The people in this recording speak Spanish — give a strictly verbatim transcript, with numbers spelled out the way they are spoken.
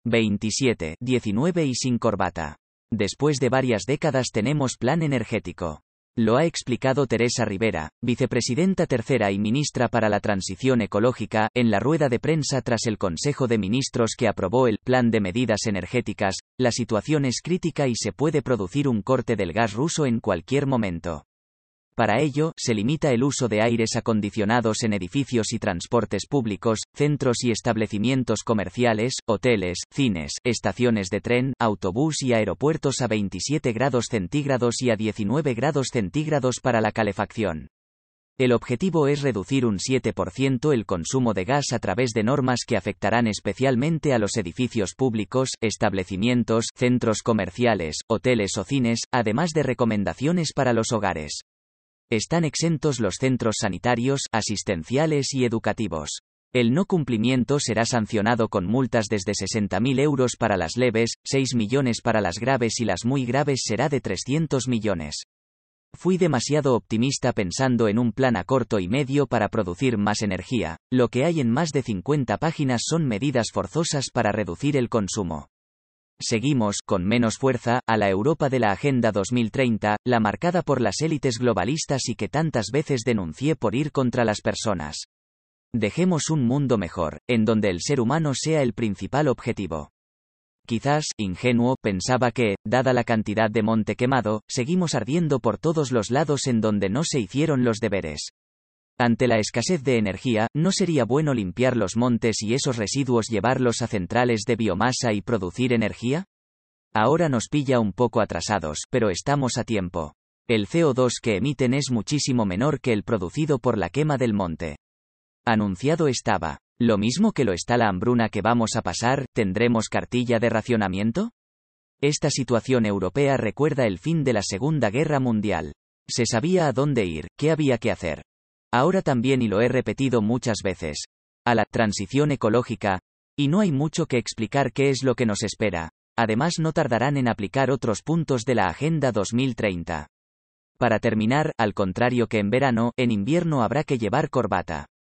veintisiete, diecinueve y sin corbata. Después de varias décadas tenemos plan energético. Lo ha explicado Teresa Rivera, vicepresidenta tercera y ministra para la Transición Ecológica, en la rueda de prensa tras el Consejo de Ministros que aprobó el Plan de Medidas Energéticas. La situación es crítica y se puede producir un corte del gas ruso en cualquier momento. Para ello, se limita el uso de aires acondicionados en edificios y transportes públicos, centros y establecimientos comerciales, hoteles, cines, estaciones de tren, autobús y aeropuertos a veintisiete grados centígrados y a diecinueve grados centígrados para la calefacción. El objetivo es reducir un siete por ciento el consumo de gas a través de normas que afectarán especialmente a los edificios públicos, establecimientos, centros comerciales, hoteles o cines, además de recomendaciones para los hogares. Están exentos los centros sanitarios, asistenciales y educativos. El no cumplimiento será sancionado con multas desde sesenta mil euros para las leves, seis millones para las graves y las muy graves será de trescientos millones. Fui demasiado optimista pensando en un plan a corto y medio para producir más energía. Lo que hay en más de cincuenta páginas son medidas forzosas para reducir el consumo. Seguimos, con menos fuerza, a la Europa de la Agenda dos mil treinta, la marcada por las élites globalistas y que tantas veces denuncié por ir contra las personas. Dejemos un mundo mejor, en donde el ser humano sea el principal objetivo. Quizás, ingenuo, pensaba que, dada la cantidad de monte quemado, seguimos ardiendo por todos los lados en donde no se hicieron los deberes. Ante la escasez de energía, ¿no sería bueno limpiar los montes y esos residuos llevarlos a centrales de biomasa y producir energía? Ahora nos pilla un poco atrasados, pero estamos a tiempo. El C O dos que emiten es muchísimo menor que el producido por la quema del monte. Anunciado estaba. ¿Lo mismo que lo está la hambruna que vamos a pasar? ¿Tendremos cartilla de racionamiento? Esta situación europea recuerda el fin de la Segunda Guerra Mundial. Se sabía a dónde ir, qué había que hacer. Ahora también, y lo he repetido muchas veces, a la transición ecológica, y no hay mucho que explicar qué es lo que nos espera. Además, no tardarán en aplicar otros puntos de la Agenda dos mil treinta. Para terminar, al contrario que en verano, en invierno habrá que llevar corbata.